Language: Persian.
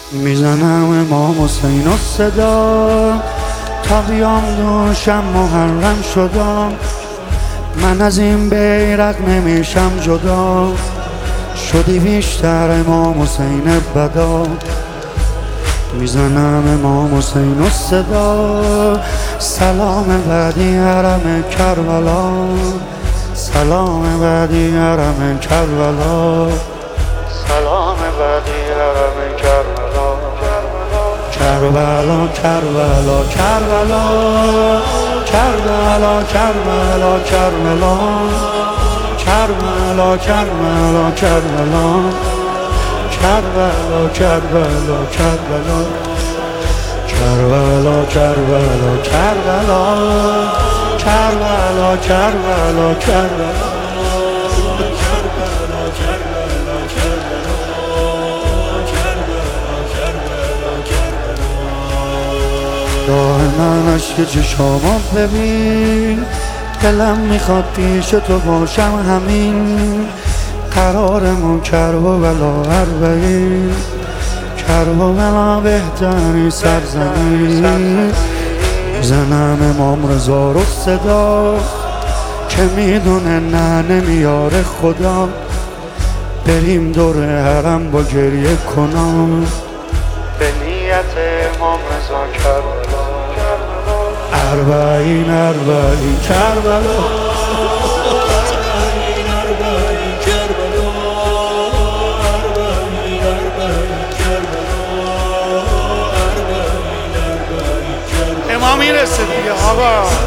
میزنم امام حسین و صدا تا بیام دوشم محرم شدم. من از این بیرق نمیشم جدا، شدی بیشتر امام حسین بدا. میزنم امام حسین و صدا، سلام بعدی حرم کربلا، سلام بعدی حرم کربلا، سلام بعدی حرم کربلا. کربلا کربلا کربلا کربلا کربلا کربلا کربلا کربلا کربلا کربلا کربلا کربلا کربلا کربلا کربلا کربلا کربلا کربلا. دائما عشق چشامو ببین، دلم میخواد پیش تو باشم همین. قرارمون کربلا اربعین، کربلا بهترین سرزمین. زنم امام رضا رو صدا که میدونه نه نمیاره خدا. بریم دور حرم با گریه کنم به نیت امام رضا کربلا. اربعین اربعین کربلا، امام میرسه دیگه آقا.